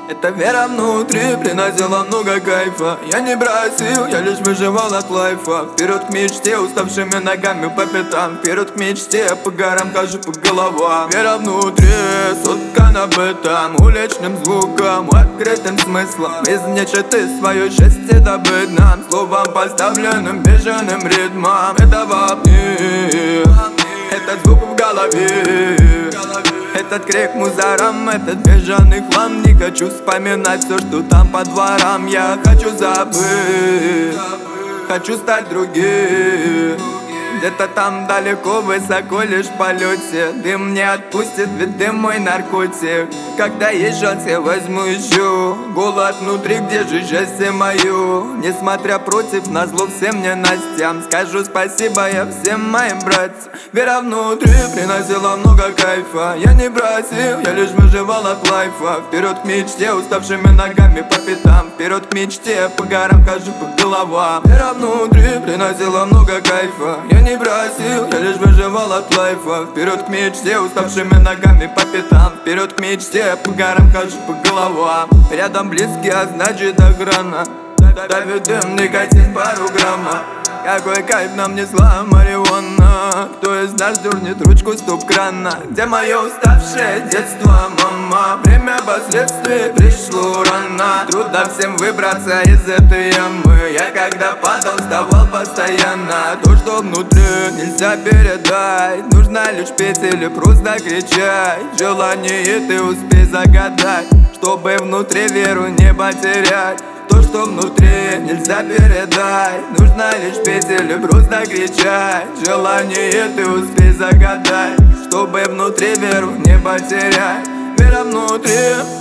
Эта вера внутри приносила много кайфа. Я не бросил, я лишь выживал от лайфа. Вперед к мечте, уставшими ногами по пятам. Вперед к мечте, по горам хожу по головам. Вера внутри, соткана об этом уличным звуком, открытым смыслом. Из нечиты свое счастье добыть нам, словом поставленным бежаным ритмом. Это вопни, этот звук в голове, этот крик мусором, этот бежаный хлам. Не хочу вспоминать все, что там по дворам. Я хочу забыть, хочу стать другим. Где-то там далеко, высоко, лишь в полете. Дым не отпустит, ведь дым мой наркотик. Когда есть шанс, я возьму еще. Голод внутри, где же счастье мое? Несмотря против, назло всем ненастьям, скажу спасибо я всем моим братьям. Вера внутри приносила много кайфа. Я не бросил, я лишь выживал от лайфа. Вперед к мечте, уставшими ногами по пятам. Вперед к мечте, по горам хожу по головам. Вера внутри приносила много кайфа. Я не бросил, я лишь выживал от лайфа. Вперед к мечте, уставшими ногами по пятам. Вперед к мечте, по горам хожу по головам. Рядом близкий, а значит охрана. Давит дым, никотин пару грамма. Какой кайф нам несла марихуана. Кто из нас дернет ручку стоп-крана? Где мое уставшее детство, мама? Время последствий пришло рано. Трудно всем выбраться из этой ямы. Я когда падал, вставал постоянно. То, что внутри, нельзя передать. Нужно лишь петь или просто кричать. Желание ты успей загадать, чтобы внутри веру не потерять. То, что внутри, нельзя передать. Нужно лишь петь или просто кричать. Желание ты успей загадать, чтобы внутри веру не потерять. Вера внутри,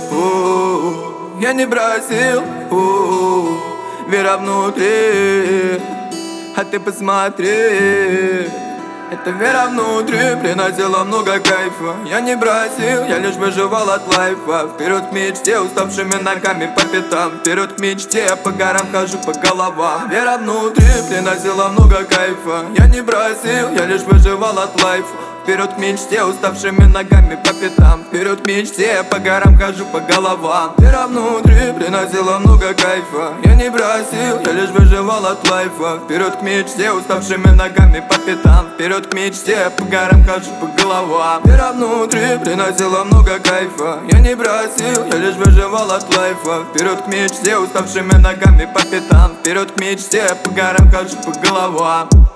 я не бросил. Вера внутри, а ты посмотри. Эта вера внутри приносила много кайфа. Я не бросил, я лишь выживал от лайфа. Вперед к мечте, уставшими ногами по пятам. Вперед к мечте, по горам хожу по головам. Вера внутри приносила много кайфа. Я не бросил, я лишь выживал от лайфа. Вперед к мечте, уставшими ногами по пятам. Вперед к мечте, по горам хожу по головам. Вера внутри приносила много кайфа. Я не бросил, я лишь выживал от лайфа. Вперед к мечте, уставшими ногами по пятам. Вперед к мечте, по горам хожу по головам. Вера внутри приносила много кайфа. Я не бросил, я лишь выживал от лайфа. Вперед к мечте, уставшими ногами по пятам. Вперед к мечте, по горам хожу по головам.